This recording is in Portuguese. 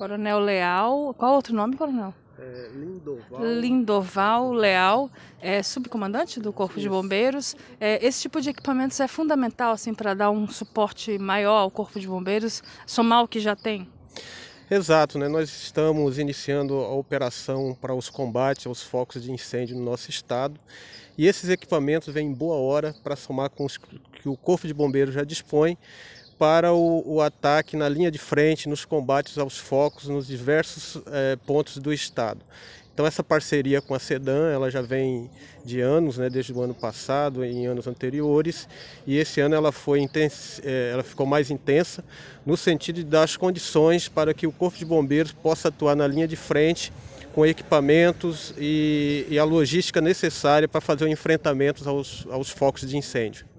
Coronel Leal. Qual outro nome, Coronel? Lindoval. Lindoval Leal, subcomandante do Corpo de Isso. Bombeiros. Esse tipo de equipamentos é fundamental assim, para dar um suporte maior ao Corpo de Bombeiros, somar o que já tem? Exato, né? Nós estamos iniciando a operação para os combates aos focos de incêndio no nosso estado. E esses equipamentos vêm em boa hora para somar com os que o Corpo de Bombeiros já dispõe para o ataque na linha de frente, nos combates aos focos, nos diversos pontos do estado. Então essa parceria com a Sedan, ela já vem de anos, né, desde o ano passado, em anos anteriores, e esse ano ela ficou mais intensa, no sentido de dar as condições para que o Corpo de Bombeiros possa atuar na linha de frente, com equipamentos e a logística necessária para fazer o enfrentamento aos focos de incêndio.